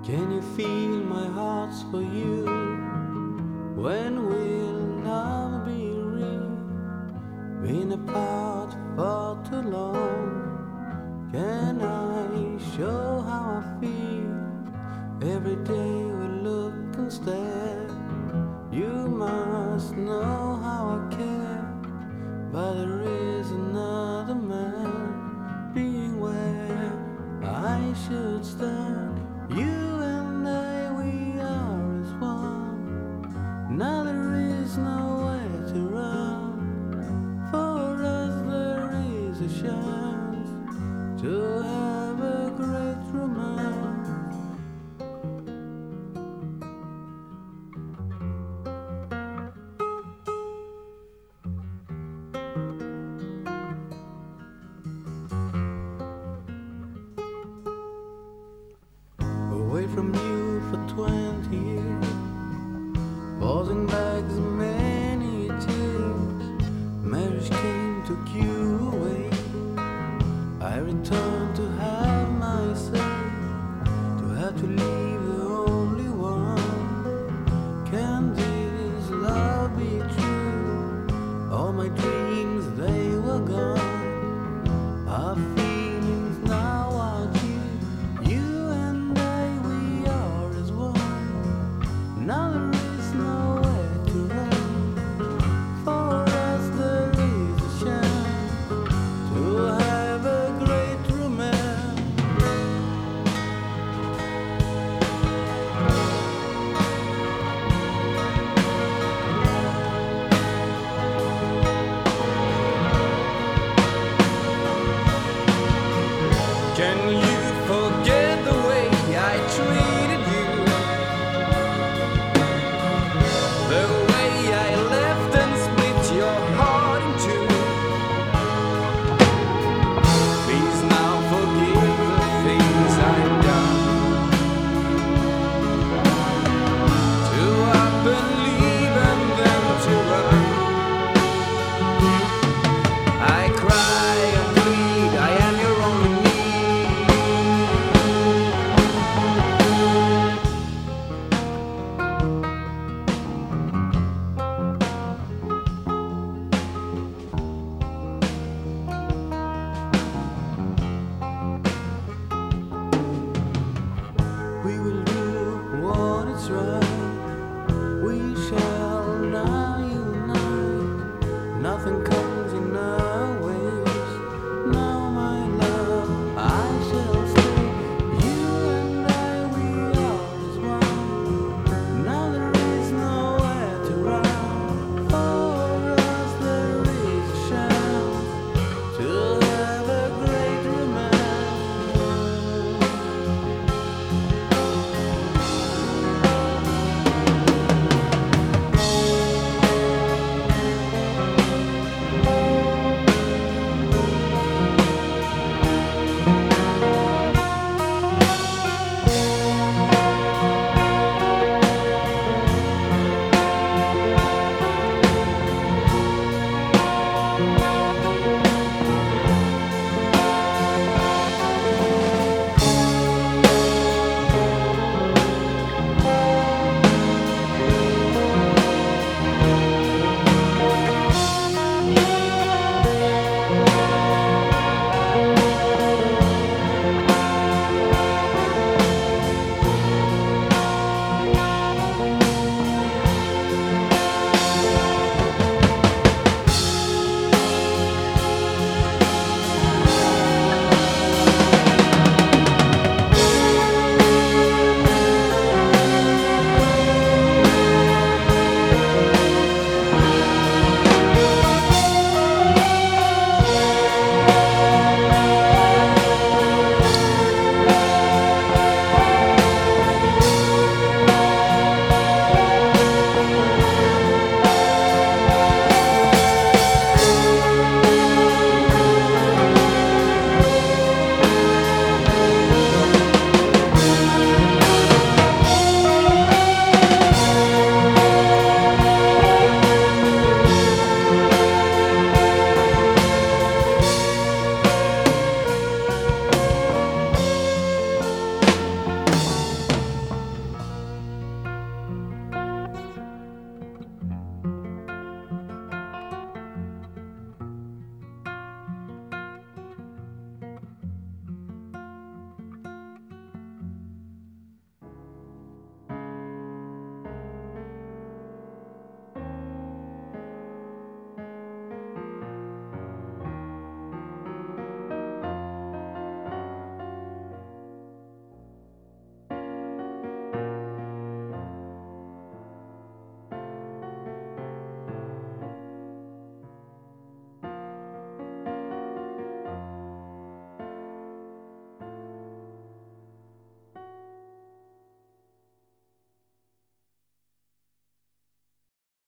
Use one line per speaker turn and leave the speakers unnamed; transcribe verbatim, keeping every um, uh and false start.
Can you feel my heart's for you? When will love be real? Been apart for too long. Can I show how I feel? Every day we look and stare. You must know how I care, but there is another man being where I should stand. You and I, we are as one. Now there is nowhere to run. For us there is a chance to have a great romance. Away from you for twenty years, holding back so many tears. Marriage came, took you away. I returned to have my say, to have to live